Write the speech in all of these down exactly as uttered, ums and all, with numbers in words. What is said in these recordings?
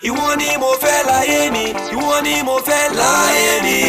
ìwọ ni mo fẹ́ láyé mi, ìwọ ni mo fẹ́ láyé mi.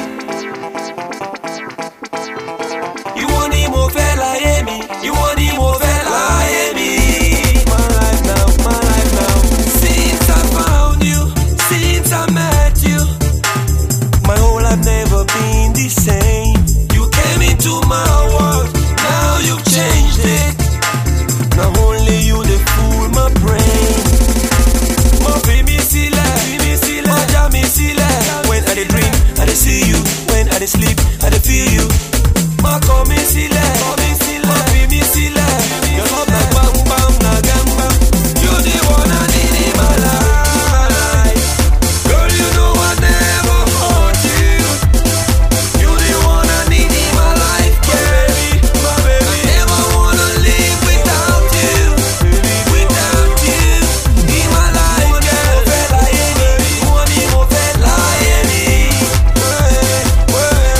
Ìwọ ni mo fẹ́ láyé mi, ìwọ ni mo fẹ́ láyé mi. My life now, my life now. Since I found you, since I met you, my whole life never been the same. You came into my world, now you've changed it. Now only you they fool my brain. My baby sila, baby sila, my jammy sila. When I dey dream, I dey see you. When I dey sleep, I dey feel you. My call me sila, my baby sila. Your love like bam bam na gamba. You the one I need in my life. Girl, you know I never hurt you. You the one I need in my life, baby, my baby. I never wanna live without you, without you in my life, girl. You want me more feel like me. You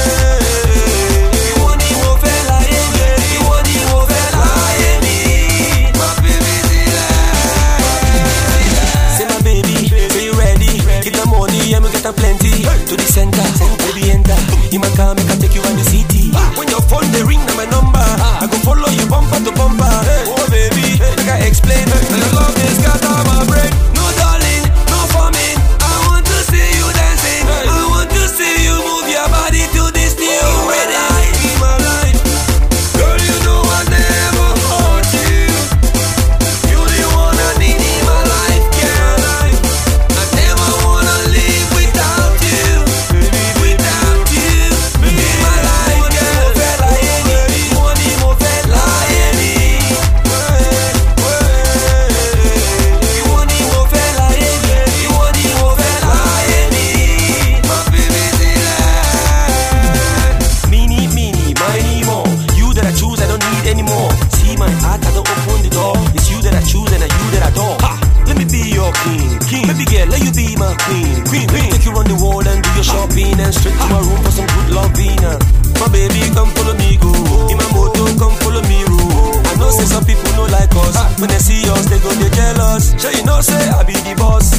want me more feel like me. You want me more feel like me. My baby, say my baby, say you ready? Get the money and we get a plenty. To the center, baby enter. In my car, make I take you on the city. When your phone they ring, now my number. I go follow you bumper to bumper. Oh baby, make I explain. Now your love is scatter my brain. No darling, no forming. I want to see you dancing. I want to see you move your body to this new rhythm. In my life, girl, you know I never hurt you. You the one I need in my life, girl. I never wanna live without you, without you in my life, girl. You want me more feel like me. You want me more feel like me. You want me more feel like me. My baby Mini, mini, miny more. You that I choose, I don't need anymore. See my heart, I don't open the door. It's you that I choose and I you that I adore. Ha! Let me be your king, king. Baby girl, let you be my queen, queen. Let me take you around the world and do your shopping and straight to my room for some good loving. uh. My baby, come follow me, go. In my motor, come follow me, roll. I know say some people no like us. When they see us, they go they jealous. Sure you know say I be the boss.